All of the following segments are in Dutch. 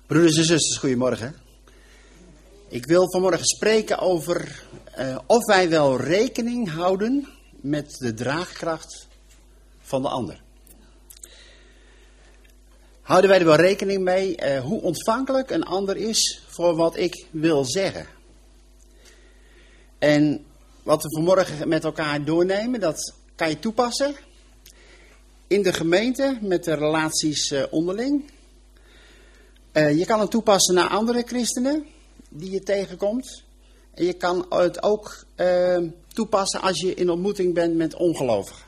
Broeders en zusters, goedemorgen. Ik wil vanmorgen spreken over of wij wel rekening houden met de draagkracht van de ander. Houden wij er wel rekening mee hoe ontvankelijk een ander is voor wat ik wil zeggen? En wat we vanmorgen met elkaar doornemen, dat kan je toepassen in de gemeente met de relaties onderling. Je kan het toepassen naar andere christenen die je tegenkomt. En je kan het ook toepassen als je in ontmoeting bent met ongelovigen.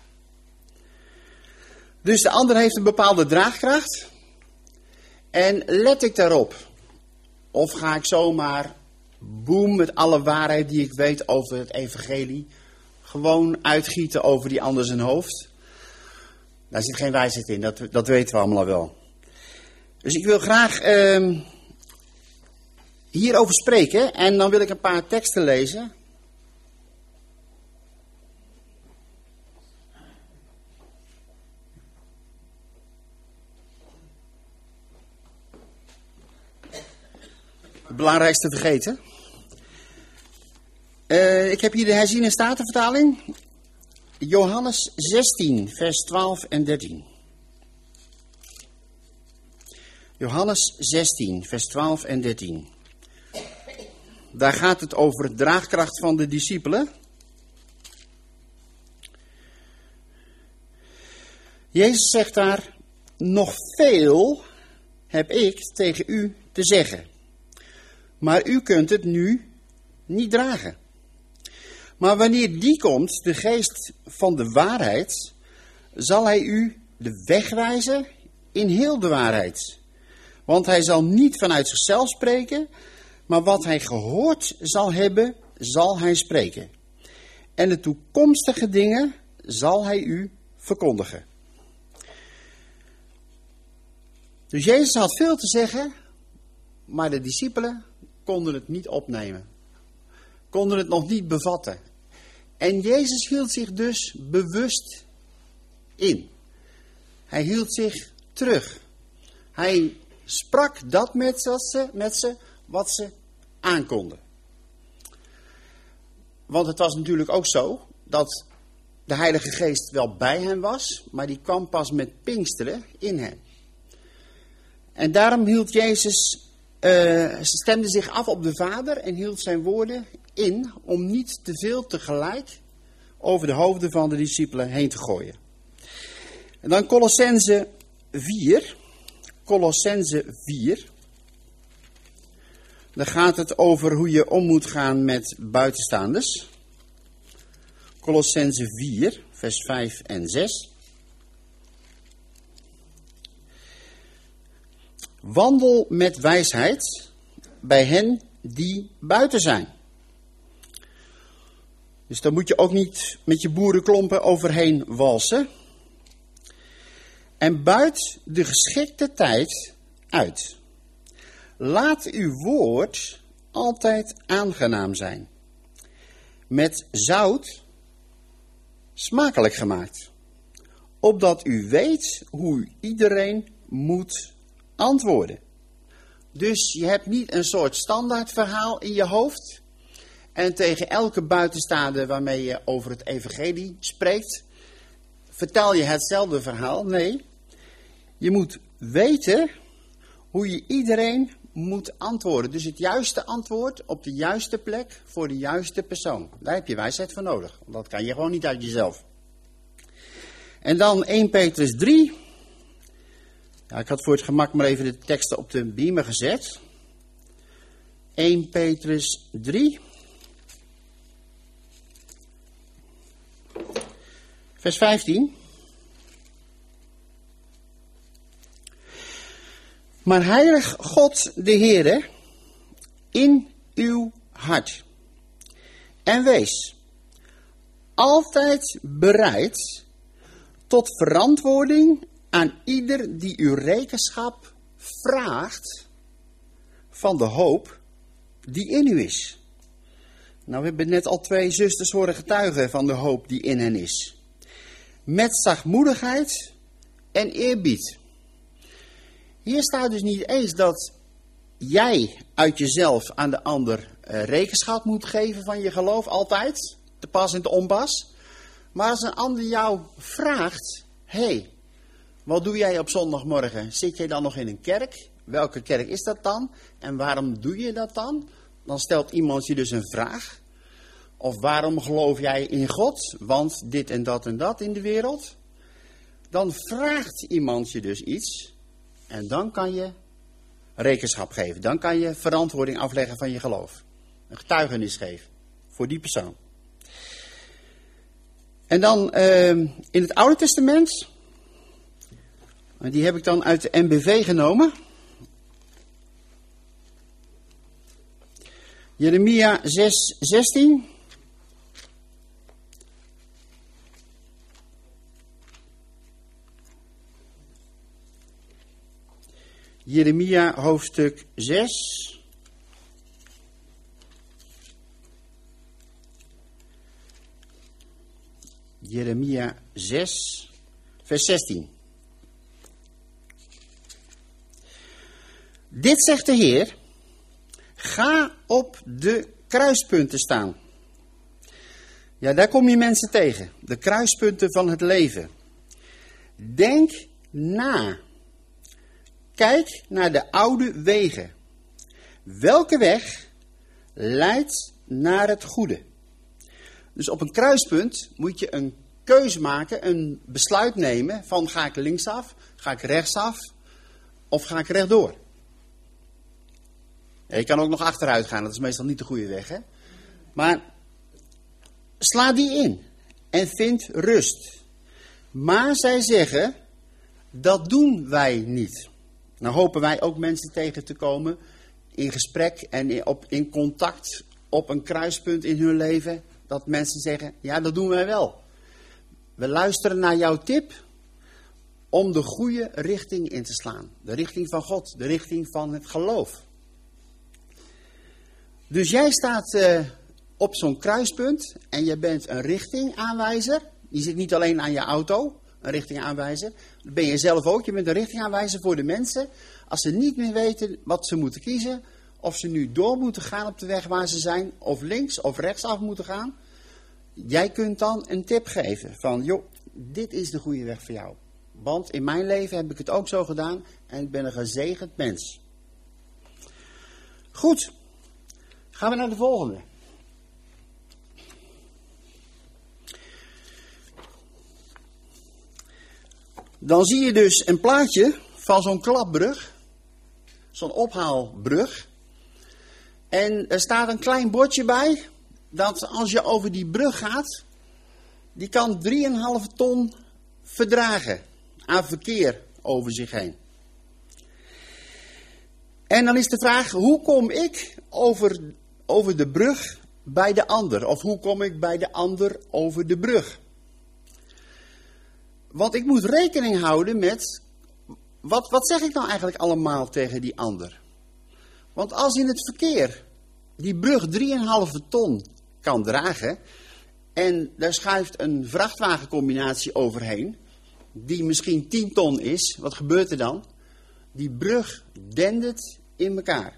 Dus de ander heeft een bepaalde draagkracht. En let ik daarop? Of ga ik zomaar, boem, met alle waarheid die ik weet over het evangelie, gewoon uitgieten over die ander zijn hoofd? Daar zit geen wijsheid in, dat weten we allemaal wel. Dus ik wil graag hierover spreken en dan wil ik een paar teksten lezen. Het belangrijkste vergeten. Ik heb hier de herziene statenvertaling. Johannes 16, vers 12 en 13. Johannes 16, vers 12 en 13. Daar gaat het over de draagkracht van de discipelen. Jezus zegt daar: nog veel heb ik tegen u te zeggen. Maar u kunt het nu niet dragen. Maar wanneer die komt, de geest van de waarheid, zal hij u de weg wijzen in heel de waarheid. Want hij zal niet vanuit zichzelf spreken, maar wat hij gehoord zal hebben, zal hij spreken. En de toekomstige dingen zal hij u verkondigen. Dus Jezus had veel te zeggen, maar de discipelen konden het niet opnemen. Konden het nog niet bevatten. En Jezus hield zich dus bewust in. Hij hield zich terug. Hij sprak dat met ze wat ze aankonden. Want het was natuurlijk ook zo dat de Heilige Geest wel bij hen was, maar die kwam pas met Pinksteren in hen. En daarom hield Jezus, stemde zich af op de Vader en hield zijn woorden in om niet te veel tegelijk over de hoofden van de discipelen heen te gooien. En dan Colossenzen 4. Colossenzen 4. Daar gaat het over hoe je om moet gaan met buitenstaanders. Colossenzen 4, vers 5 en 6. Wandel met wijsheid bij hen die buiten zijn. Dus daar moet je ook niet met je boerenklompen overheen walsen. En buit de geschikte tijd uit. Laat uw woord altijd aangenaam zijn. Met zout smakelijk gemaakt. Opdat u weet hoe u iedereen moet antwoorden. Dus je hebt niet een soort standaard verhaal in je hoofd. En tegen elke buitenstaander waarmee je over het evangelie spreekt, vertel je hetzelfde verhaal. Nee, je moet weten hoe je iedereen moet antwoorden. Dus het juiste antwoord op de juiste plek voor de juiste persoon. Daar heb je wijsheid voor nodig. Want dat kan je gewoon niet uit jezelf. En dan 1 Petrus 3. Ja, ik had voor het gemak maar even de teksten op de beamer gezet. 1 Petrus 3. Vers 15. Maar heilig God de Heere in uw hart. En wees altijd bereid tot verantwoording aan ieder die u rekenschap vraagt van de hoop die in u is. Nou, we hebben net al 2 zusters horen getuigen van de hoop die in hen is. Met zachtmoedigheid en eerbied. Hier staat dus niet eens dat jij uit jezelf aan de ander rekenschap moet geven van je geloof, altijd, te pas en te onpas. Maar als een ander jou vraagt, hey, wat doe jij op zondagmorgen? Zit jij dan nog in een kerk? Welke kerk is dat dan? En waarom doe je dat dan? Dan stelt iemand je dus een vraag. Of waarom geloof jij in God? Want dit en dat in de wereld. Dan vraagt iemand je dus iets. En dan kan je rekenschap geven. Dan kan je verantwoording afleggen van je geloof. Een getuigenis geven voor die persoon. En dan in het Oude Testament. Die heb ik dan uit de NBV genomen. Jeremia 6:16. Jeremia hoofdstuk 6. Jeremia 6, vers 16. Dit zegt de Heer, ga op de kruispunten staan. Ja, daar kom je mensen tegen. De kruispunten van het leven. Denk na. Kijk naar de oude wegen. Welke weg leidt naar het goede? Dus op een kruispunt moet je een keuze maken, een besluit nemen van ga ik linksaf, ga ik rechtsaf of ga ik rechtdoor? Ja, je kan ook nog achteruit gaan, dat is meestal niet de goede weg, hè? Maar sla die in en vind rust. Maar zij zeggen, dat doen wij niet. Nou hopen wij ook mensen tegen te komen in gesprek en in contact op een kruispunt in hun leven. Dat mensen zeggen, ja dat doen wij wel. We luisteren naar jouw tip om de goede richting in te slaan. De richting van God, de richting van het geloof. Dus jij staat op zo'n kruispunt en je bent een richtingaanwijzer. Je zit niet alleen aan je auto, een richtingaanwijzer. Dat ben je zelf ook, je bent een richtingaanwijzer voor de mensen. Als ze niet meer weten wat ze moeten kiezen, of ze nu door moeten gaan op de weg waar ze zijn, of links of rechtsaf moeten gaan. Jij kunt dan een tip geven van, joh, dit is de goede weg voor jou. Want in mijn leven heb ik het ook zo gedaan en ik ben een gezegend mens. Goed, gaan we naar de volgende. Dan zie je dus een plaatje van zo'n klapbrug, zo'n ophaalbrug. En er staat een klein bordje bij, dat als je over die brug gaat, die kan 3,5 ton verdragen aan verkeer over zich heen. En dan is de vraag, hoe kom ik over de brug bij de ander? Of hoe kom ik bij de ander over de brug? Want ik moet rekening houden met, wat zeg ik nou eigenlijk allemaal tegen die ander? Want als in het verkeer die brug 3,5 ton kan dragen en daar schuift een vrachtwagencombinatie overheen, die misschien 10 ton is, wat gebeurt er dan? Die brug dendert in elkaar.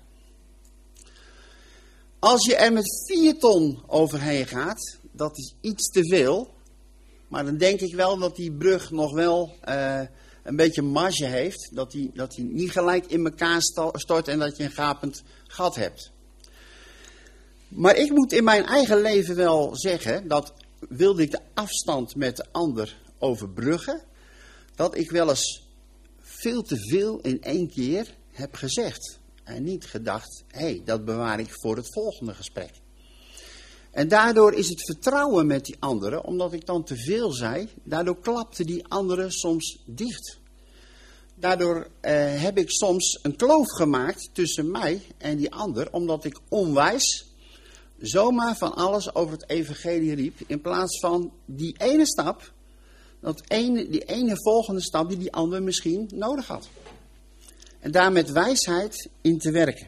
Als je er met 4 ton overheen gaat, dat is iets te veel. Maar dan denk ik wel dat die brug nog wel een beetje marge heeft. Dat die niet gelijk in elkaar stort en dat je een gapend gat hebt. Maar ik moet in mijn eigen leven wel zeggen dat wilde ik de afstand met de ander overbruggen, dat ik wel eens veel te veel in één keer heb gezegd. En niet gedacht, hé, dat bewaar ik voor het volgende gesprek. En daardoor is het vertrouwen met die anderen, omdat ik dan te veel zei, daardoor klapte die andere soms dicht. Daardoor heb ik soms een kloof gemaakt tussen mij en die ander, omdat ik onwijs zomaar van alles over het evangelie riep, in plaats van die ene stap, die ene volgende stap die ander misschien nodig had. En daar met wijsheid in te werken.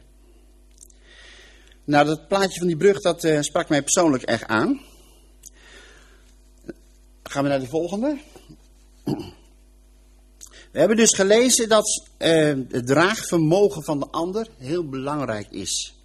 Nou, dat plaatje van die brug, dat sprak mij persoonlijk echt aan. Gaan we naar de volgende. We hebben dus gelezen dat het draagvermogen van de ander heel belangrijk is.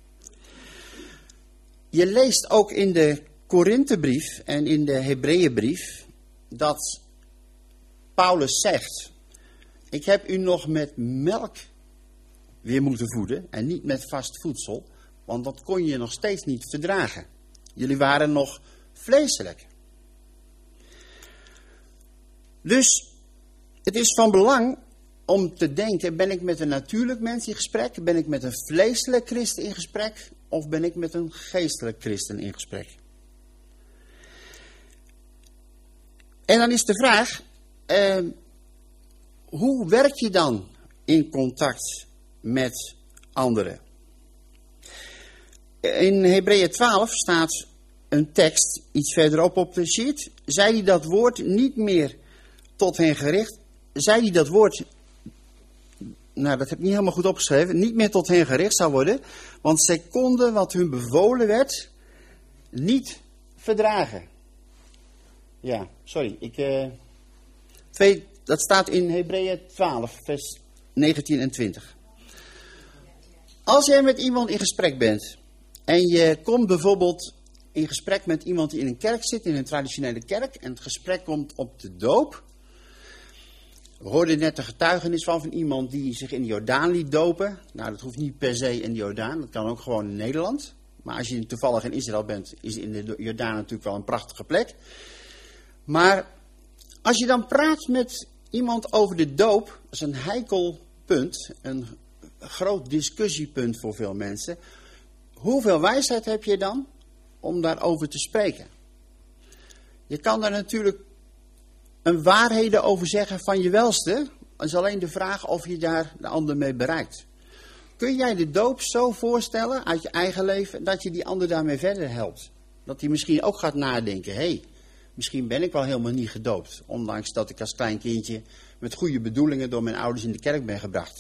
Je leest ook in de Korinthebrief en in de Hebreeënbrief dat Paulus zegt: ik heb u nog met melk weer moeten voeden en niet met vast voedsel, want dat kon je nog steeds niet verdragen. Jullie waren nog vleeselijk. Dus het is van belang om te denken, ben ik met een natuurlijk mens in gesprek? Ben ik met een vleeselijk christen in gesprek? Of ben ik met een geestelijk christen in gesprek? En dan is de vraag, hoe werk je dan in contact met anderen? In Hebreeën 12 staat een tekst, iets verderop op de sheet. Zij die dat woord niet meer tot hen gericht, zij die dat woord, nou dat heb ik niet helemaal goed opgeschreven, niet meer tot hen gericht zou worden, want zij konden wat hun bevolen werd niet verdragen. Ja, sorry, dat staat in Hebreeën 12, vers 19 en 20. Als jij met iemand in gesprek bent en je komt bijvoorbeeld in gesprek met iemand die in een kerk zit, in een traditionele kerk, en het gesprek komt op de doop. We hoorden net de getuigenis van iemand die zich in de Jordaan liet dopen. Nou, dat hoeft niet per se in de Jordaan, dat kan ook gewoon in Nederland. Maar als je toevallig in Israël bent, is in de Jordaan natuurlijk wel een prachtige plek. Maar als je dan praat met iemand over de doop, dat is een heikel punt, een groot discussiepunt voor veel mensen. Hoeveel wijsheid heb je dan om daarover te spreken? Je kan daar natuurlijk een waarheden over zeggen van je welste. Het is alleen de vraag of je daar de ander mee bereikt. Kun jij de doop zo voorstellen uit je eigen leven dat je die ander daarmee verder helpt? Dat hij misschien ook gaat nadenken, hé, misschien ben ik wel helemaal niet gedoopt. Ondanks dat ik als klein kindje met goede bedoelingen door mijn ouders in de kerk ben gebracht.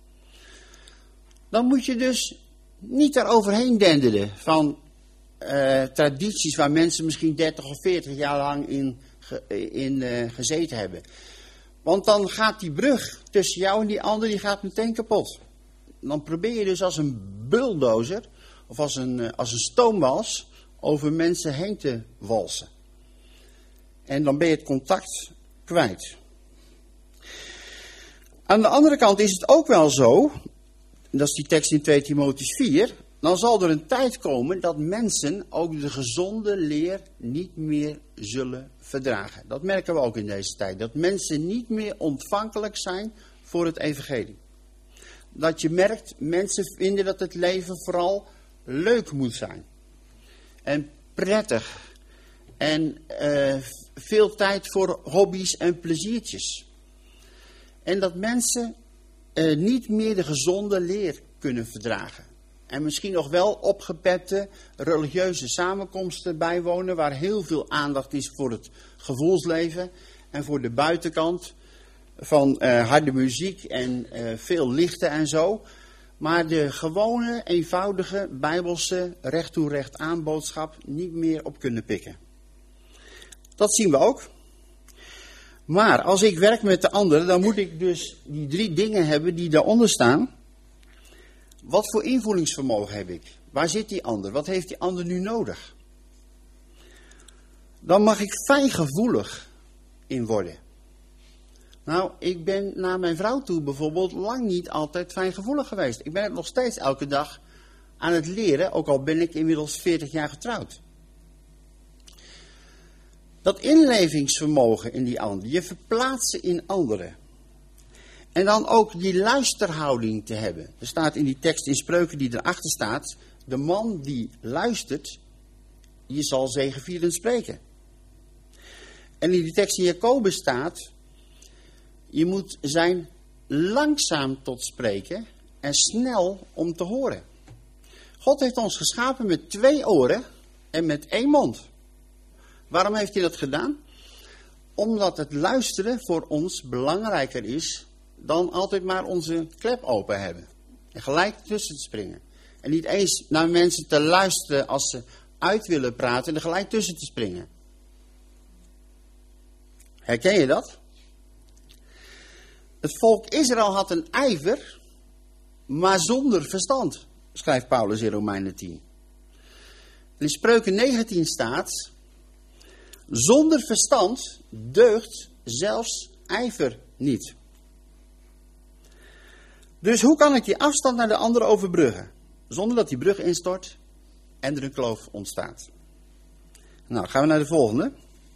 Dan moet je dus niet eroverheen denderen van tradities waar mensen misschien 30 of 40 jaar lang in gezeten hebben. Want dan gaat die brug tussen jou en die ander, die gaat meteen kapot. Dan probeer je dus als een bulldozer of als een stoomwals over mensen heen te walsen. En dan ben je het contact kwijt. Aan de andere kant is het ook wel zo, dat is die tekst in 2 Timotheüs 4... dan zal er een tijd komen dat mensen ook de gezonde leer niet meer zullen verdragen. Dat merken we ook in deze tijd. Dat mensen niet meer ontvankelijk zijn voor het evangelie. Dat je merkt, mensen vinden dat het leven vooral leuk moet zijn. En prettig. En veel tijd voor hobby's en pleziertjes. En dat mensen niet meer de gezonde leer kunnen verdragen. En misschien nog wel opgepepte religieuze samenkomsten bijwonen, waar heel veel aandacht is voor het gevoelsleven en voor de buitenkant van harde muziek en veel lichten en zo. Maar de gewone, eenvoudige, bijbelse, recht toe recht aan boodschap niet meer op kunnen pikken. Dat zien we ook. Maar als ik werk met de anderen, dan moet ik dus die 3 dingen hebben die daaronder staan. Wat voor invoelingsvermogen heb ik? Waar zit die ander? Wat heeft die ander nu nodig? Dan mag ik fijngevoelig in worden. Nou, ik ben naar mijn vrouw toe bijvoorbeeld lang niet altijd fijngevoelig geweest. Ik ben het nog steeds elke dag aan het leren, ook al ben ik inmiddels 40 jaar getrouwd. Dat inlevingsvermogen in die ander, je verplaatsen in anderen. En dan ook die luisterhouding te hebben. Er staat in die tekst in Spreuken die erachter staat, de man die luistert, je zal zegevierend spreken. En in die tekst in Jacobus staat, je moet zijn langzaam tot spreken en snel om te horen. God heeft ons geschapen met 2 oren en met 1 mond. Waarom heeft hij dat gedaan? Omdat het luisteren voor ons belangrijker is dan altijd maar onze klep open hebben. En gelijk tussen te springen. En niet eens naar mensen te luisteren als ze uit willen praten en er gelijk tussen te springen. Herken je dat? Het volk Israël had een ijver, maar zonder verstand, schrijft Paulus in Romeinen 10. In Spreuken 19 staat: zonder verstand deugt zelfs ijver niet. Dus hoe kan ik die afstand naar de ander overbruggen, zonder dat die brug instort en er een kloof ontstaat? Nou, gaan we naar de volgende.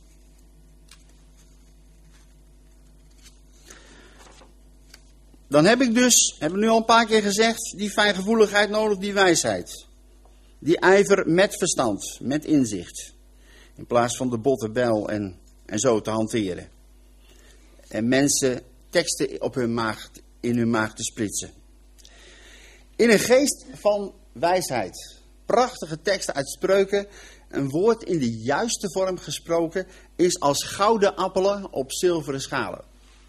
Dan heb ik dus, hebben we nu al een paar keer gezegd, die fijngevoeligheid nodig, die wijsheid. Die ijver met verstand, met inzicht. In plaats van de botte bijl en zo te hanteren. En mensen teksten op hun maag, in hun maag te splitsen. In een geest van wijsheid. Prachtige teksten uit Spreuken. Een woord in de juiste vorm gesproken is als gouden appelen op zilveren schalen.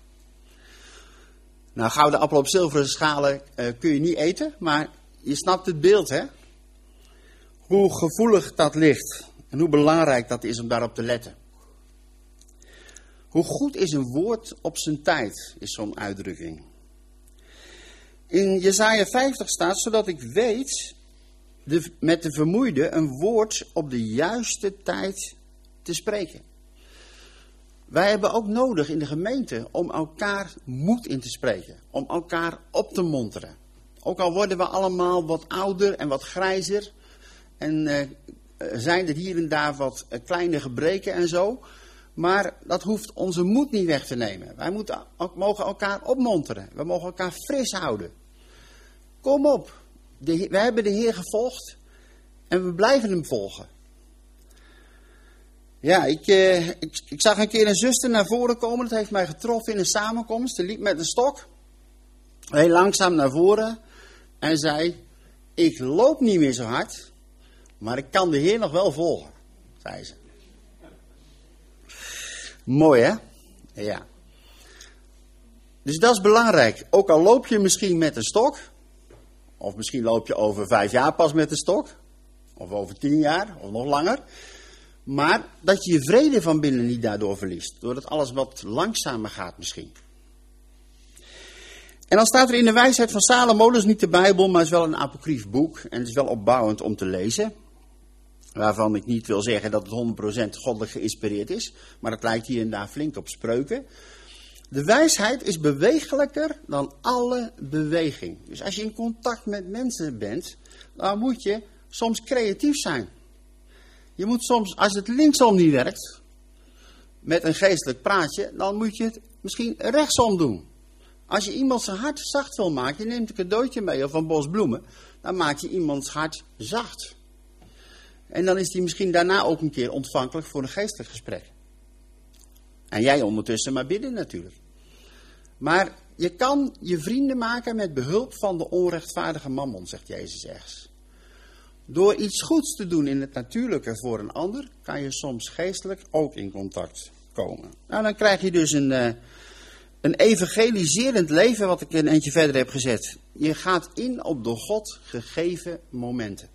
Nou, gouden appel op zilveren schalen kun je niet eten, maar je snapt het beeld, hè? Hoe gevoelig dat ligt en hoe belangrijk dat is om daarop te letten. Hoe goed is een woord op zijn tijd, is zo'n uitdrukking. In Jesaja 50 staat, zodat ik weet met de vermoeide een woord op de juiste tijd te spreken. Wij hebben ook nodig in de gemeente om elkaar moed in te spreken. Om elkaar op te monteren. Ook al worden we allemaal wat ouder en wat grijzer. En zijn er hier en daar wat kleine gebreken en zo. Maar dat hoeft onze moed niet weg te nemen. Wij mogen elkaar opmonteren. We mogen elkaar fris houden. Kom op. We hebben de Heer gevolgd. En we blijven hem volgen. Ja, ik zag een keer een zuster naar voren komen. Dat heeft mij getroffen in een samenkomst. Ze liep met een stok. Heel langzaam naar voren. En zei: ik loop niet meer zo hard. Maar ik kan de Heer nog wel volgen. Zei ze. Mooi, hè? Ja. Dus dat is belangrijk. Ook al loop je misschien met een stok. Of misschien loop je over 5 jaar pas met een stok. Of over 10 jaar. Of nog langer. Maar dat je je vrede van binnen niet daardoor verliest. Doordat alles wat langzamer gaat misschien. En dan staat er in de wijsheid van Salomo, dat is niet de Bijbel, maar het is wel een apocrief boek. En het is wel opbouwend om te lezen. Waarvan ik niet wil zeggen dat het 100% goddelijk geïnspireerd is. Maar het lijkt hier en daar flink op Spreuken. De wijsheid is bewegelijker dan alle beweging. Dus als je in contact met mensen bent, dan moet je soms creatief zijn. Je moet soms, als het linksom niet werkt, met een geestelijk praatje, dan moet je het misschien rechtsom doen. Als je iemand zijn hart zacht wil maken, je neemt een cadeautje mee of een bos bloemen, dan maak je iemands hart zacht. En dan is die misschien daarna ook een keer ontvankelijk voor een geestelijk gesprek. En jij ondertussen maar bidden natuurlijk. Maar je kan je vrienden maken met behulp van de onrechtvaardige mammon, zegt Jezus ergens. Door iets goeds te doen in het natuurlijke voor een ander, kan je soms geestelijk ook in contact komen. Nou, dan krijg je dus een evangeliserend leven, wat ik een eentje verder heb gezet. Je gaat in op door God gegeven momenten.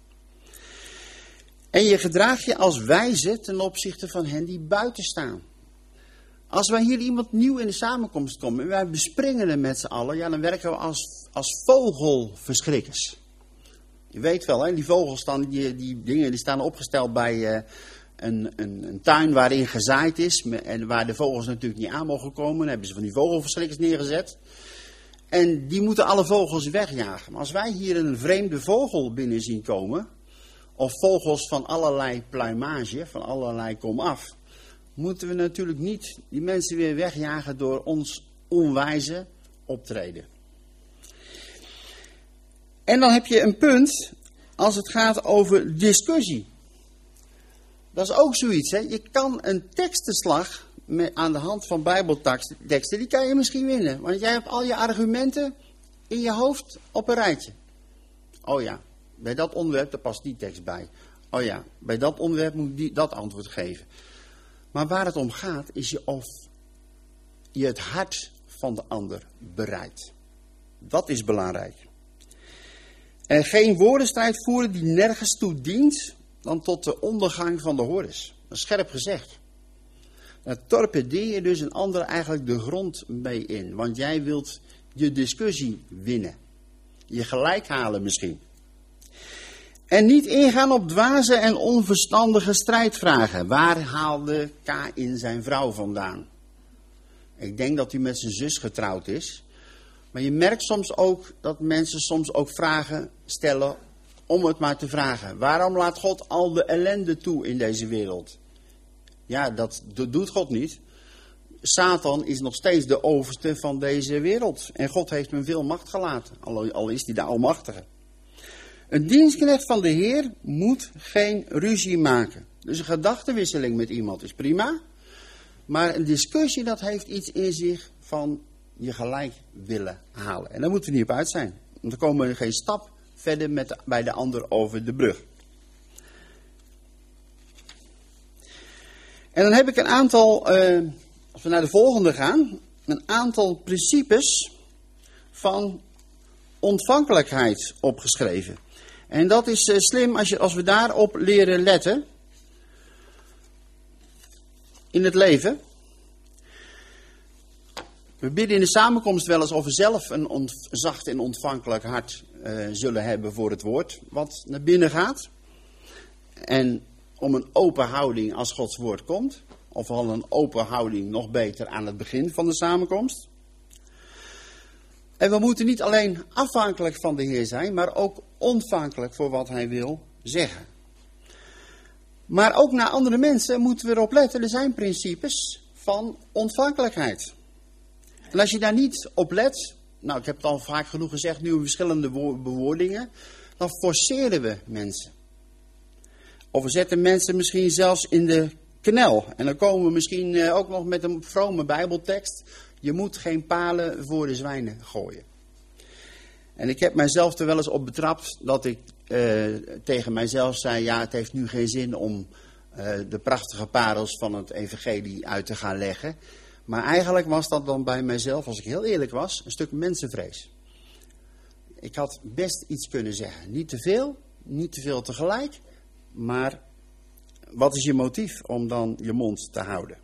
En je gedraagt je als wijze ten opzichte van hen die buiten staan. Als wij hier iemand nieuw in de samenkomst komen en wij bespringen hem met z'n allen, ja, dan werken we als vogelverschrikkers. Je weet wel, hè, die vogels staan, die dingen die staan opgesteld bij een tuin waarin gezaaid is. En waar de vogels natuurlijk niet aan mogen komen. Dan hebben ze van die vogelverschrikkers neergezet. En die moeten alle vogels wegjagen. Maar als wij hier een vreemde vogel binnen zien komen, of vogels van allerlei pluimage, van allerlei komaf, moeten we natuurlijk niet die mensen weer wegjagen door ons onwijze optreden. En dan heb je een punt als het gaat over discussie. Dat is ook zoiets, hè. Je kan een tekstenslag aan de hand van bijbelteksten, die kan je misschien winnen. Want jij hebt al je argumenten in je hoofd op een rijtje. Oh ja, bij dat onderwerp daar past die tekst bij. Oh ja, bij dat onderwerp moet ik dat antwoord geven. Maar waar het om gaat is of je het hart van de ander bereidt. Dat is belangrijk. En geen woordenstrijd voeren die nergens toe dient dan tot de ondergang van de hordes. Dat is scherp gezegd. Dan torpedeer je dus een ander eigenlijk de grond mee in. Want jij wilt je discussie winnen. Je gelijk halen misschien. En niet ingaan op dwaze en onverstandige strijdvragen. Waar haalde Kaïn zijn vrouw vandaan? Ik denk dat hij met zijn zus getrouwd is. Maar je merkt soms ook dat mensen soms ook vragen stellen om het maar te vragen. Waarom laat God al de ellende toe in deze wereld? Ja, dat doet God niet. Satan is nog steeds de overste van deze wereld. En God heeft hem veel macht gelaten. Al is hij de almachtige. Een dienstknecht van de Heer moet geen ruzie maken. Dus een gedachtenwisseling met iemand is prima. Maar een discussie, dat heeft iets in zich van je gelijk willen halen. En daar moeten we niet op uit zijn. Want dan komen we geen stap verder bij de ander over de brug. En dan heb ik een aantal, als we naar de volgende gaan, een aantal principes van ontvankelijkheid opgeschreven. En dat is slim als we daarop leren letten in het leven. We bidden in de samenkomst wel eens of we zelf een zacht en ontvankelijk hart zullen hebben voor het woord wat naar binnen gaat. En om een open houding als Gods woord komt. Of al een open houding nog beter aan het begin van de samenkomst. En we moeten niet alleen afhankelijk van de Heer zijn, maar ook ontvankelijk voor wat Hij wil zeggen. Maar ook naar andere mensen moeten we erop letten. Er zijn principes van ontvankelijkheid. En als je daar niet op let, nou ik heb het al vaak genoeg gezegd, nu in verschillende bewoordingen, dan forceren we mensen. Of we zetten mensen misschien zelfs in de knel. En dan komen we misschien ook nog met een vrome bijbeltekst. Je moet geen palen voor de zwijnen gooien. En ik heb mijzelf er wel eens op betrapt dat ik tegen mijzelf zei, ja, het heeft nu geen zin om de prachtige parels van het evangelie uit te gaan leggen. Maar eigenlijk was dat dan bij mijzelf, als ik heel eerlijk was, een stuk mensenvrees. Ik had best iets kunnen zeggen. Niet te veel tegelijk. Maar wat is je motief om dan je mond te houden?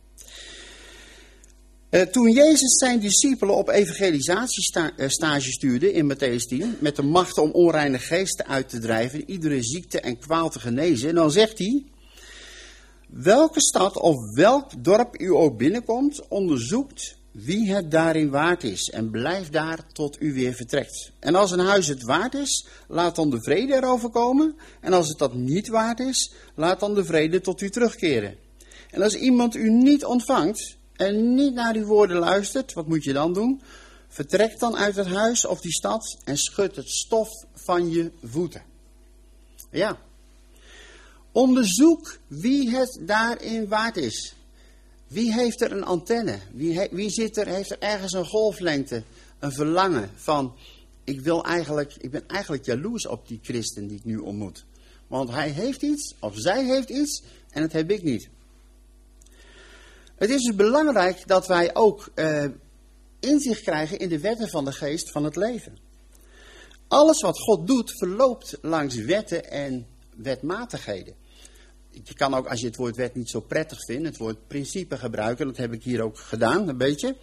Toen Jezus zijn discipelen op evangelisatiestage stuurde in Mattheüs 10, met de macht om onreine geesten uit te drijven, iedere ziekte en kwaal te genezen, dan zegt hij: welke stad of welk dorp u ook binnenkomt, onderzoekt wie het daarin waard is en blijf daar tot u weer vertrekt. En als een huis het waard is, laat dan de vrede erover komen. En als het dat niet waard is, laat dan de vrede tot u terugkeren. En als iemand u niet ontvangt en niet naar uw woorden luistert, wat moet je dan doen? Vertrek dan uit het huis of die stad en schud het stof van je voeten. Ja. Onderzoek wie het daarin waard is. Wie heeft er een antenne? Wie heeft er ergens een golflengte, een verlangen van, ik ben eigenlijk jaloers op die christen die ik nu ontmoet. Want hij heeft iets, of zij heeft iets, en dat heb ik niet. Het is dus belangrijk dat wij ook inzicht krijgen in de wetten van de geest van het leven. Alles wat God doet, verloopt langs wetten en wetmatigheden. Je kan ook, als je het woord wet niet zo prettig vindt, het woord principe gebruiken. Dat heb ik hier ook gedaan, een beetje.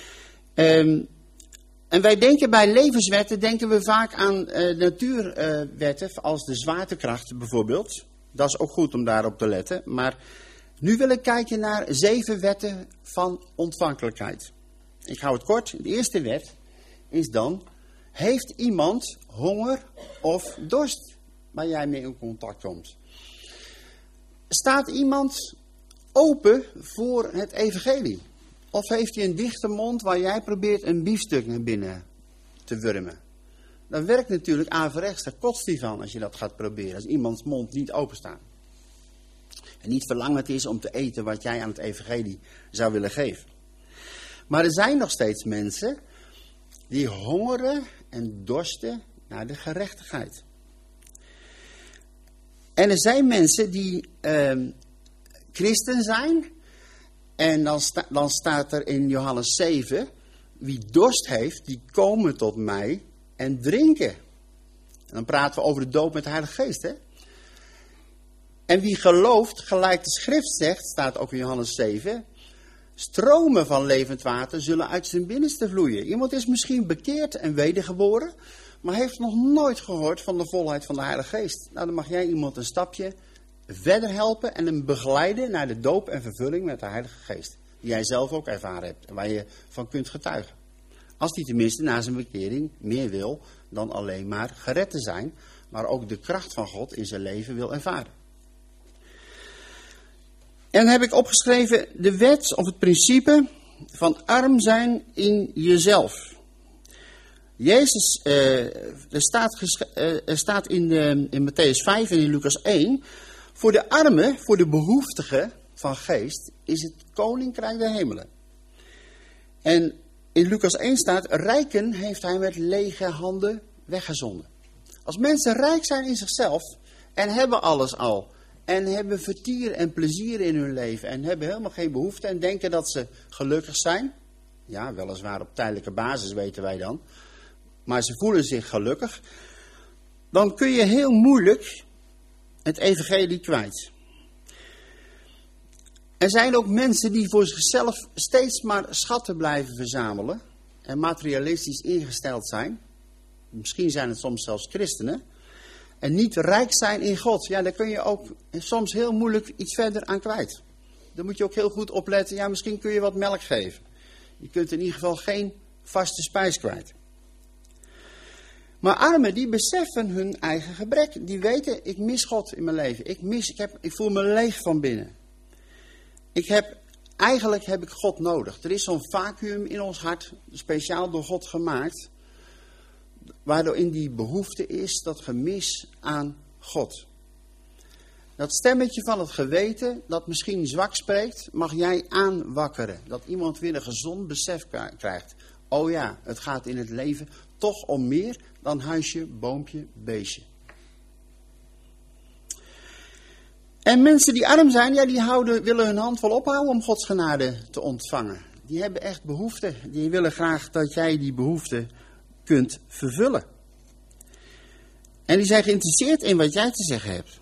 En wij denken bij levenswetten, denken we vaak aan natuurwetten, als de zwaartekracht bijvoorbeeld. Dat is ook goed om daarop te letten. Maar nu wil ik kijken naar 7 wetten van ontvankelijkheid. Ik hou het kort. De eerste wet is dan, heeft iemand honger of dorst waar jij mee in contact komt? Staat iemand open voor het evangelie? Of heeft hij een dichte mond waar jij probeert een biefstuk naar binnen te wurmen? Dat werkt natuurlijk averechts, daar kotst hij van als je dat gaat proberen. Als iemands mond niet open staat. En niet verlangend is om te eten wat jij aan het evangelie zou willen geven. Maar er zijn nog steeds mensen die hongeren en dorsten naar de gerechtigheid. En er zijn mensen die christen zijn. En dan staat er in Johannes 7, wie dorst heeft, die komen tot mij en drinken. En dan praten we over de doop met de Heilige Geest. Hè? En wie gelooft, gelijk de schrift zegt, staat ook in Johannes 7, Stromen van levend water zullen uit zijn binnenste vloeien. Iemand is misschien bekeerd en wedergeboren, maar heeft nog nooit gehoord van de volheid van de Heilige Geest. Nou, dan mag jij iemand een stapje verder helpen en hem begeleiden naar de doop en vervulling met de Heilige Geest. Die jij zelf ook ervaren hebt en waar je van kunt getuigen. Als die tenminste na zijn bekering meer wil dan alleen maar gered te zijn, maar ook de kracht van God in zijn leven wil ervaren. En dan heb ik opgeschreven de wet of het principe van arm zijn in jezelf. Jezus, er staat in Mattheüs 5 en in Lucas 1, voor de armen, voor de behoeftigen van geest, is het koninkrijk der hemelen. En in Lucas 1 staat, rijken heeft hij met lege handen weggezonden. Als mensen rijk zijn in zichzelf en hebben alles al, en hebben vertier en plezier in hun leven en hebben helemaal geen behoefte en denken dat ze gelukkig zijn. Ja, weliswaar op tijdelijke basis weten wij dan. Maar ze voelen zich gelukkig. Dan kun je heel moeilijk het evangelie kwijt. Er zijn ook mensen die voor zichzelf steeds maar schatten blijven verzamelen. En materialistisch ingesteld zijn. Misschien zijn het soms zelfs christenen. En niet rijk zijn in God. Ja, daar kun je ook soms heel moeilijk iets verder aan kwijt. Daar moet je ook heel goed op letten. Ja, misschien kun je wat melk geven. Je kunt in ieder geval geen vaste spijs kwijt. Maar armen die beseffen hun eigen gebrek. Die weten, ik mis God in mijn leven. Ik voel me leeg van binnen. Eigenlijk heb ik God nodig. Er is zo'n vacuüm in ons hart, speciaal door God gemaakt, waardoor in die behoefte is, dat gemis aan God. Dat stemmetje van het geweten, dat misschien zwak spreekt, mag jij aanwakkeren. Dat iemand weer een gezond besef krijgt. Oh ja, het gaat in het leven toch om meer dan huisje, boompje, beestje. En mensen die arm zijn, ja, die willen hun hand wel ophouden om Gods genade te ontvangen. Die hebben echt behoefte. Die willen graag dat jij die behoefte kunt vervullen. En die zijn geïnteresseerd in wat jij te zeggen hebt.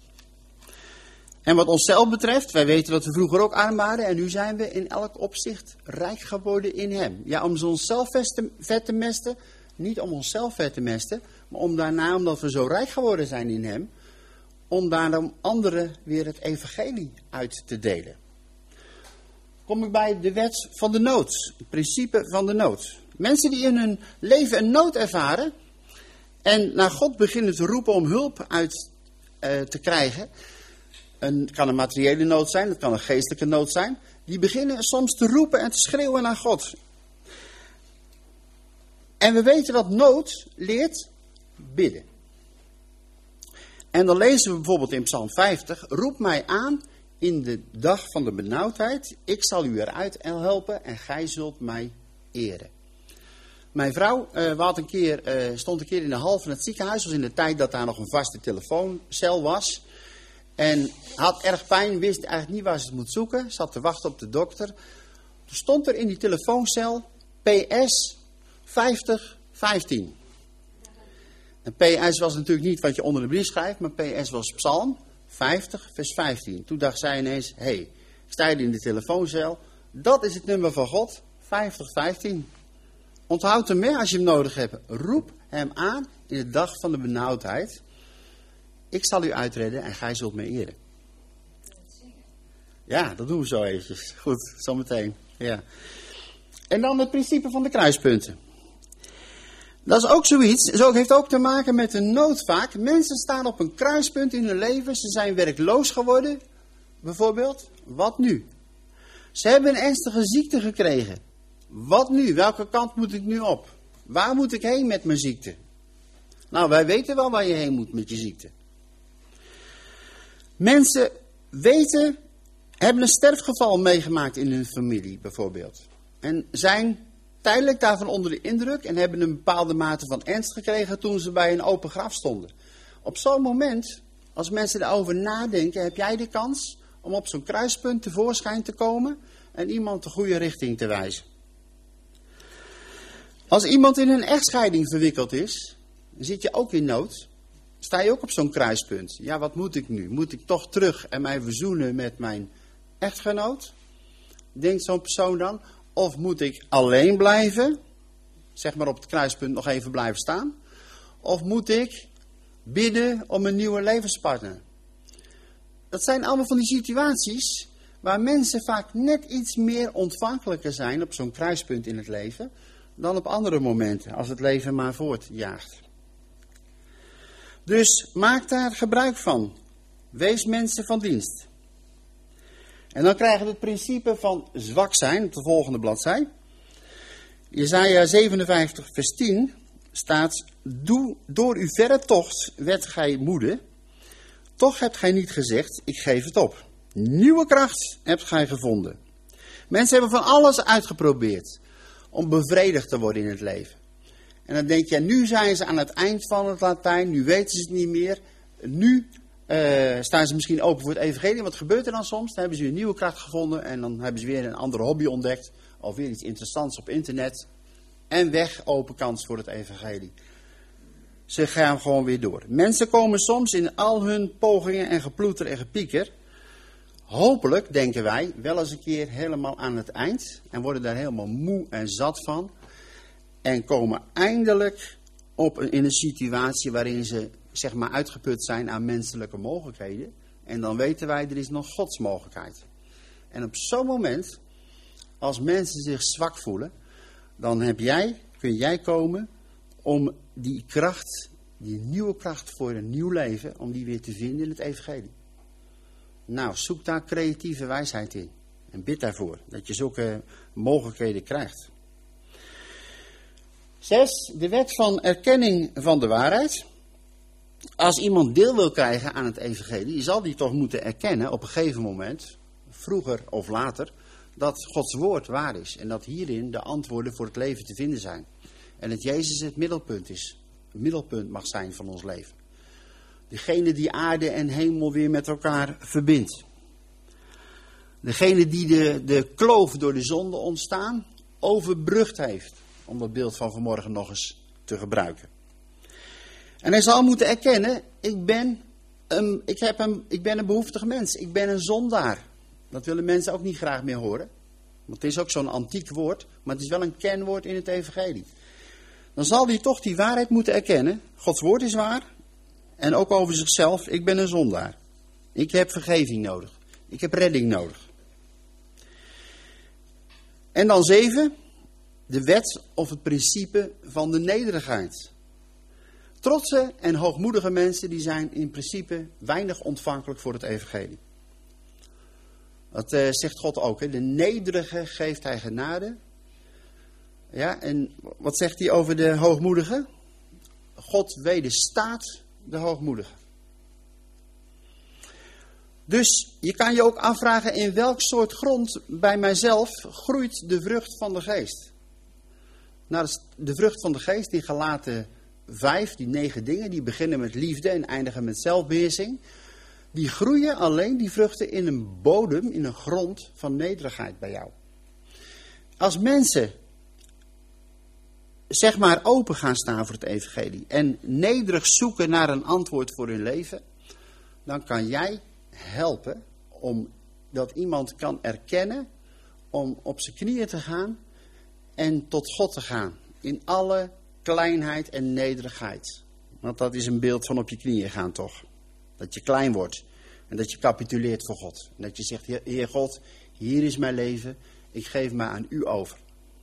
En wat onszelf betreft, wij weten dat we vroeger ook arm waren en nu zijn we in elk opzicht rijk geworden in hem. Ja, om onszelf vet te mesten, niet om onszelf vet te mesten, maar om daarna, omdat we zo rijk geworden zijn in hem, om daarom anderen weer het evangelie uit te delen. Kom ik bij de wet van de nood, het principe van de nood. Mensen die in hun leven een nood ervaren en naar God beginnen te roepen om hulp uit te krijgen. Het kan een materiële nood zijn, het kan een geestelijke nood zijn. Die beginnen soms te roepen en te schreeuwen naar God. En we weten dat nood leert bidden. En dan lezen we bijvoorbeeld in Psalm 50. Roep mij aan in de dag van de benauwdheid. Ik zal u eruit helpen en gij zult mij eren. Mijn vrouw stond een keer in de hal van het ziekenhuis. Dat was in de tijd dat daar nog een vaste telefooncel was. En had erg pijn, wist eigenlijk niet waar ze het moet zoeken. Zat te wachten op de dokter. Toen stond er in die telefooncel PS 5015. En PS was natuurlijk niet wat je onder de brief schrijft, maar PS was Psalm 50 vers 15. Toen dacht zij ineens, sta je in de telefooncel, dat is het nummer van God, 5015. Onthoud hem mee als je hem nodig hebt. Roep hem aan in de dag van de benauwdheid. Ik zal u uitredden en gij zult mij eren. Ja, dat doen we zo eventjes. Goed, zometeen. Ja. En dan het principe van de kruispunten. Dat is ook zoiets. Zo heeft ook te maken met een nood vaak. Mensen staan op een kruispunt in hun leven. Ze zijn werkloos geworden. Bijvoorbeeld. Wat nu? Ze hebben een ernstige ziekte gekregen. Wat nu? Welke kant moet ik nu op? Waar moet ik heen met mijn ziekte? Nou, wij weten wel waar je heen moet met je ziekte. Mensen hebben een sterfgeval meegemaakt in hun familie bijvoorbeeld. En zijn tijdelijk daarvan onder de indruk en hebben een bepaalde mate van ernst gekregen toen ze bij een open graf stonden. Op zo'n moment, als mensen daarover nadenken, heb jij de kans om op zo'n kruispunt tevoorschijn te komen en iemand de goede richting te wijzen. Als iemand in een echtscheiding verwikkeld is, dan zit je ook in nood. Sta je ook op zo'n kruispunt. Ja, wat moet ik nu? Moet ik toch terug en mij verzoenen met mijn echtgenoot? denkt zo'n persoon dan. Of moet ik alleen blijven, zeg maar op het kruispunt nog even blijven staan. Of moet ik bidden om een nieuwe levenspartner. Dat zijn allemaal van die situaties waar mensen vaak net iets meer ontvankelijker zijn op zo'n kruispunt in het leven dan op andere momenten, als het leven maar voortjaagt. Dus maak daar gebruik van. Wees mensen van dienst. En dan krijgen we het principe van zwak zijn op de volgende bladzij. Jesaja 57 vers 10 staat: door uw verre tocht werd gij moede, toch hebt gij niet gezegd, ik geef het op. Nieuwe kracht hebt gij gevonden. Mensen hebben van alles uitgeprobeerd om bevredigd te worden in het leven. En dan denk je, nu zijn ze aan het eind van het Latijn, nu weten ze het niet meer. Nu staan ze misschien open voor het evangelie. Wat gebeurt er dan soms? Dan hebben ze weer nieuwe kracht gevonden en dan hebben ze weer een andere hobby ontdekt. Of weer iets interessants op internet. En weg, open kans voor het evangelie. Ze gaan gewoon weer door. Mensen komen soms in al hun pogingen en geploeter en gepieker. Hopelijk, denken wij, wel eens een keer helemaal aan het eind. En worden daar helemaal moe en zat van. En komen eindelijk in een situatie waarin ze zeg maar uitgeput zijn aan menselijke mogelijkheden. En dan weten wij, er is nog Gods mogelijkheid. En op zo'n moment, als mensen zich zwak voelen, dan kun jij komen om die kracht, die nieuwe kracht voor een nieuw leven, om die weer te vinden in het evangelie. Nou, zoek daar creatieve wijsheid in. En bid daarvoor, dat je zulke mogelijkheden krijgt. 6. De wet van erkenning van de waarheid. Als iemand deel wil krijgen aan het evangelie, zal die toch moeten erkennen op een gegeven moment, vroeger of later, dat Gods woord waar is. En dat hierin de antwoorden voor het leven te vinden zijn. En dat Jezus het middelpunt is. Het middelpunt mag zijn van ons leven. Degene die aarde en hemel weer met elkaar verbindt. Degene die de kloof door de zonde ontstaan overbrugd heeft. Om dat beeld van vanmorgen nog eens te gebruiken. En hij zal moeten erkennen, ik ben een behoeftig mens. Ik ben een zondaar. Dat willen mensen ook niet graag meer horen. Want het is ook zo'n antiek woord, maar het is wel een kernwoord in het evangelie. Dan zal hij toch die waarheid moeten erkennen. Gods woord is waar. En ook over zichzelf, ik ben een zondaar. Ik heb vergeving nodig. Ik heb redding nodig. En dan 7, de wet of het principe van de nederigheid. Trotse en hoogmoedige mensen die zijn in principe weinig ontvankelijk voor het evangelie. Dat zegt God ook. Hè? De nederige geeft hij genade. Ja, en wat zegt hij over de hoogmoedige? God wederstaat de hoogmoedige. Dus je kan je ook afvragen in welk soort grond bij mijzelf groeit de vrucht van de geest. Nou, de vrucht van de geest, die Galaten 5, die 9 dingen, die beginnen met liefde en eindigen met zelfbeheersing. Die groeien alleen, die vruchten, in een bodem, in een grond van nederigheid bij jou. Als mensen, zeg maar, open gaan staan voor het evangelie en nederig zoeken naar een antwoord voor hun leven, dan kan jij helpen om dat iemand kan erkennen, om op zijn knieën te gaan en tot God te gaan. In alle kleinheid en nederigheid. Want dat is een beeld van op je knieën gaan toch. Dat je klein wordt en dat je capituleert voor God. En dat je zegt, Heer God, hier is mijn leven, ik geef me aan u over.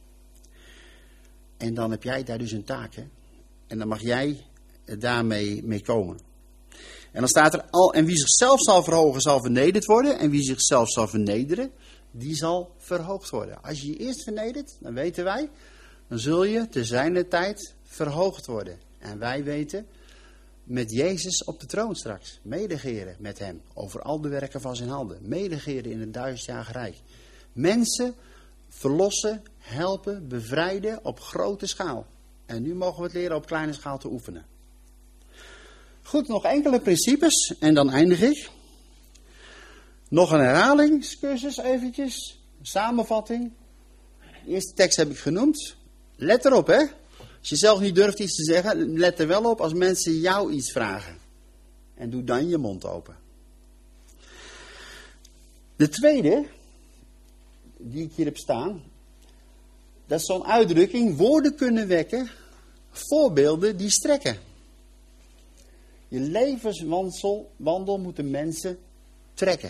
En dan heb jij daar dus een taak, hè? En dan mag jij daarmee mee komen. En dan staat er en wie zichzelf zal verhogen zal vernederd worden. En wie zichzelf zal vernederen, die zal verhoogd worden. Als je je eerst vernedert, dan weten wij, dan zul je te zijner tijd verhoogd worden. En wij weten, met Jezus op de troon straks. Medegeren met hem over al de werken van zijn handen. Medegeren in het 1000-jarig rijk. Mensen verlossen, helpen, bevrijden op grote schaal. En nu mogen we het leren op kleine schaal te oefenen. Goed, nog enkele principes en dan eindig ik. Nog een herhalingscursus eventjes. Samenvatting. De eerste tekst heb ik genoemd. Let erop, hè. Als je zelf niet durft iets te zeggen, let er wel op als mensen jou iets vragen. En doe dan je mond open. De tweede, die ik hier heb staan. Dat is zo'n uitdrukking, woorden kunnen wekken, voorbeelden die strekken. Je levenswandel moeten mensen trekken.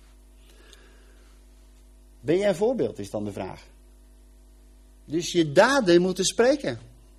Ben jij een voorbeeld, is dan de vraag. Dus je daden moeten spreken.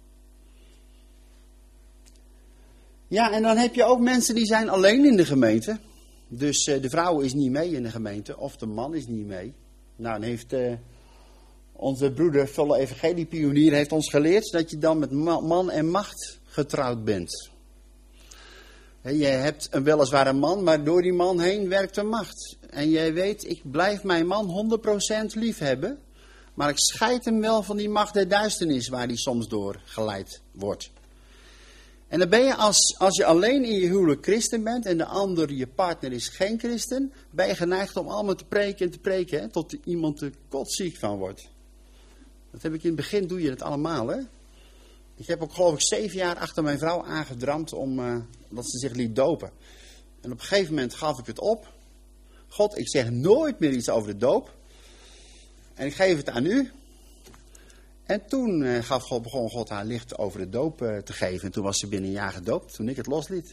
Ja, en dan heb je ook mensen die zijn alleen in de gemeente. Dus de vrouw is niet mee in de gemeente, of de man is niet mee. Nou, dan heeft onze broeder, volle evangeliepionier, heeft ons geleerd dat je dan met man en macht getrouwd bent. Je hebt weliswaar een man, maar door die man heen werkt een macht. En jij weet, ik blijf mijn man 100% lief hebben, maar ik scheid hem wel van die macht der duisternis waar hij soms door geleid wordt. En dan ben je als je alleen in je huwelijk christen bent en de ander, je partner, is geen christen, ben je geneigd om allemaal te preken, hè, tot iemand er kotsziek van wordt. Dat heb ik in het begin, doe je het allemaal, hè. Ik heb ook geloof ik 7 jaar achter mijn vrouw aangedramd dat ze zich liet dopen. En op een gegeven moment gaf ik het op. God, ik zeg nooit meer iets over de doop. En ik geef het aan u. En toen begon God haar licht over de doop te geven. En toen was ze binnen een jaar gedoopt, toen ik het losliet.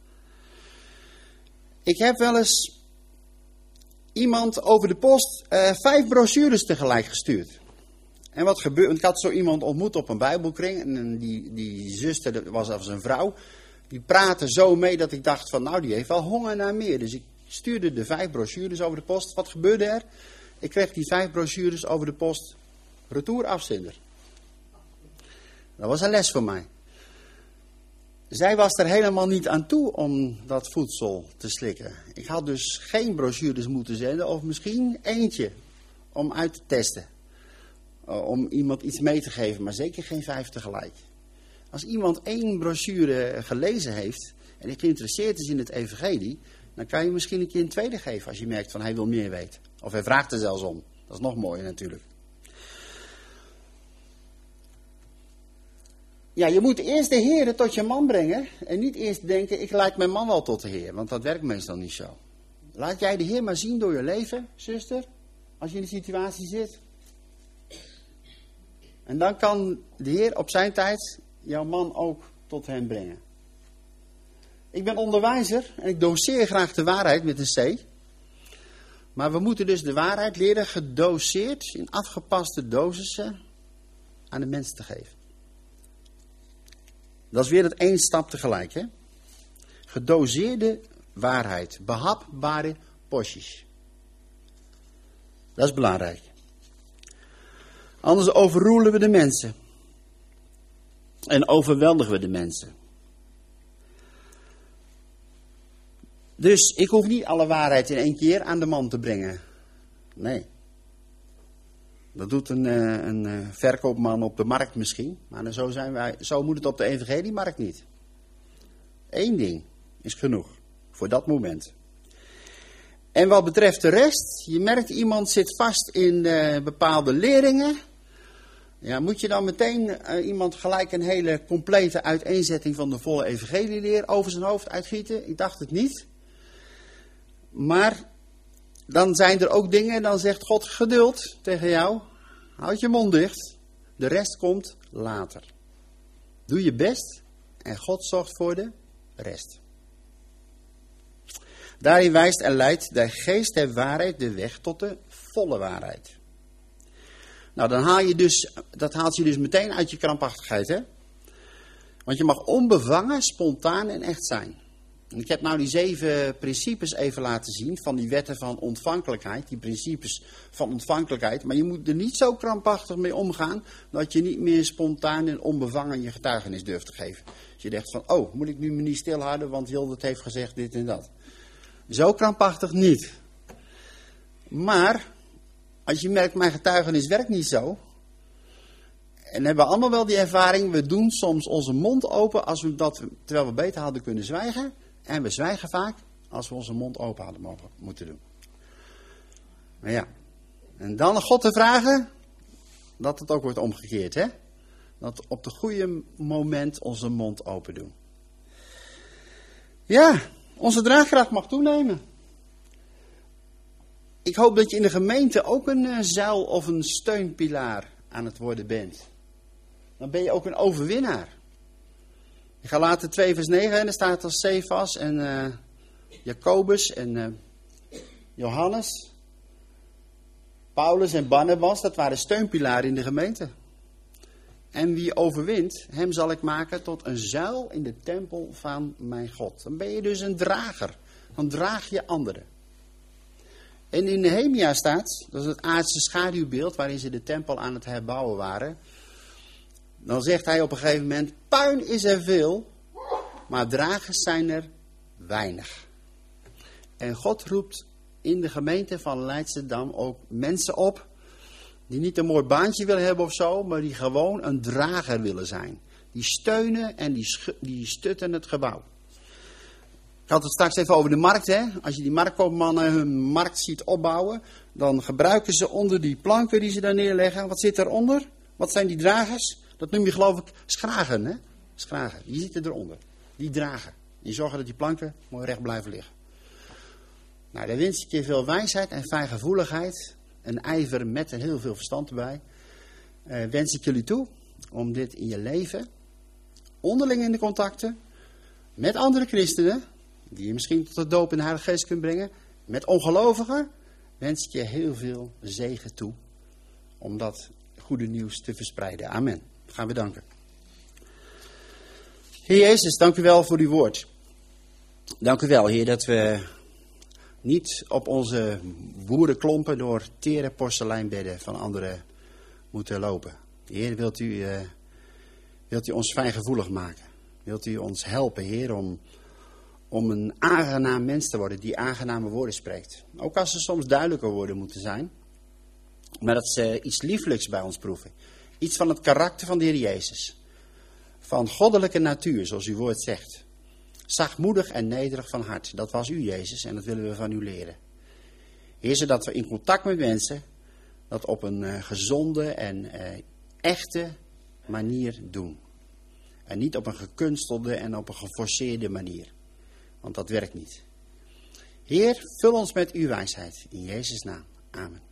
Ik heb wel eens iemand over de post 5 brochures tegelijk gestuurd. En wat gebeurde, ik had zo iemand ontmoet op een bijbelkring. En die zuster, dat was als een vrouw. Die praatte zo mee dat ik dacht van, nou die heeft wel honger naar meer. Dus ik stuurde de 5 brochures over de post. Wat gebeurde er? Ik kreeg die 5 brochures over de post retourafzender. Dat was een les voor mij. Zij was er helemaal niet aan toe om dat voedsel te slikken. Ik had dus geen brochures moeten zenden, of misschien eentje om uit te testen. Om iemand iets mee te geven, maar zeker geen 5 tegelijk. Als iemand 1 brochure gelezen heeft en die geïnteresseerd is in het evangelie, dan kan je misschien een keer een tweede geven als je merkt van hij wil meer weten. Of hij vraagt er zelfs om. Dat is nog mooier natuurlijk. Ja, je moet eerst de Heer tot je man brengen en niet eerst denken, ik leid mijn man wel tot de Heer, want dat werkt meestal niet zo. Laat jij de Heer maar zien door je leven, zuster, als je in die situatie zit. En dan kan de Heer op zijn tijd jouw man ook tot hem brengen. Ik ben onderwijzer en ik doseer graag de waarheid met een C. Maar we moeten dus de waarheid leren gedoseerd in afgepaste dosissen aan de mensen te geven. Dat is weer het 1 stap tegelijk, hè? Gedoseerde waarheid, behapbare porties. Dat is belangrijk. Anders overroelen we de mensen. En overweldigen we de mensen. Dus ik hoef niet alle waarheid in 1 keer aan de man te brengen. Nee. Dat doet een verkoopman op de markt misschien. Maar zo moet het op de evangeliemarkt niet. 1 ding is genoeg. Voor dat moment. En wat betreft de rest. Je merkt iemand zit vast in bepaalde leringen. Ja, moet je dan meteen iemand gelijk een hele complete uiteenzetting van de volle evangelieleer over zijn hoofd uitgieten? Ik dacht het niet. Maar dan zijn er ook dingen, dan zegt God geduld tegen jou. Houd je mond dicht. De rest komt later. Doe je best en God zorgt voor de rest. Daarin wijst en leidt de geest der waarheid de weg tot de volle waarheid. Nou, dat haalt je dus meteen uit je krampachtigheid, hè? Want je mag onbevangen, spontaan en echt zijn. En ik heb nou die 7 principes even laten zien van die wetten van ontvankelijkheid. Die principes van ontvankelijkheid. Maar je moet er niet zo krampachtig mee omgaan dat je niet meer spontaan en onbevangen je getuigenis durft te geven. Dus je denkt van, oh, moet ik nu me niet stilhouden, want Hildert heeft gezegd dit en dat. Zo krampachtig niet. Maar als je merkt, mijn getuigenis werkt niet zo. En hebben we allemaal wel die ervaring, we doen soms onze mond open terwijl we beter hadden kunnen zwijgen. En we zwijgen vaak als we onze mond open hadden moeten doen. Maar ja, en dan aan God te vragen, dat het ook wordt omgekeerd, hè? Dat op het goede moment onze mond open doen. Ja, onze draagkracht mag toenemen. Ik hoop dat je in de gemeente ook een zuil of een steunpilaar aan het worden bent. Dan ben je ook een overwinnaar. Ik ga later 2 vers 9 en daar staat als Cephas en Jacobus en Johannes, Paulus en Barnabas, dat waren steunpilaren in de gemeente. En wie overwint, hem zal ik maken tot een zuil in de tempel van mijn God. Dan ben je dus een drager. Dan draag je anderen. En in Nehemia staat, dat is het aardse schaduwbeeld waarin ze de tempel aan het herbouwen waren. Dan zegt hij op een gegeven moment, puin is er veel, maar dragers zijn er weinig. En God roept in de gemeente van Leidschendam ook mensen op die niet een mooi baantje willen hebben of zo, maar die gewoon een drager willen zijn. Die steunen en die stutten het gebouw. Ik had het straks even over de markt. Hè? Als je die marktkoopmannen hun markt ziet opbouwen, dan gebruiken ze onder die planken die ze daar neerleggen. Wat zit daaronder? Wat zijn die dragers? Dat noem je geloof ik schragen. Hè? Schragen, die zitten eronder. Die dragen. Die zorgen dat die planken mooi recht blijven liggen. Nou, daar wens ik je veel wijsheid en fijngevoeligheid. En ijver met heel veel verstand erbij. Wens ik jullie toe om dit in je leven, onderling in de contacten, met andere christenen, die je misschien tot de doop in de Heilige Geest kunt brengen, met ongelovigen, wens ik je heel veel zegen toe om dat goede nieuws te verspreiden. Amen. Gaan we danken. Heer Jezus, dank u wel voor uw woord. Dank u wel, Heer, dat we niet op onze boerenklompen door tere porseleinbedden van anderen moeten lopen. Heer, wilt u ons fijngevoelig maken? Wilt u ons helpen, Heer, om een aangenaam mens te worden die aangename woorden spreekt. Ook als ze soms duidelijker woorden moeten zijn. Maar dat ze iets liefelijks bij ons proeven. Iets van het karakter van de Heer Jezus. Van goddelijke natuur, zoals uw woord zegt. Zachtmoedig en nederig van hart. Dat was u, Jezus, en dat willen we van u leren. Heer, zodat we in contact met mensen dat op een gezonde en echte manier doen. En niet op een gekunstelde en op een geforceerde manier. Want dat werkt niet. Heer, vul ons met uw wijsheid. In Jezus' naam. Amen.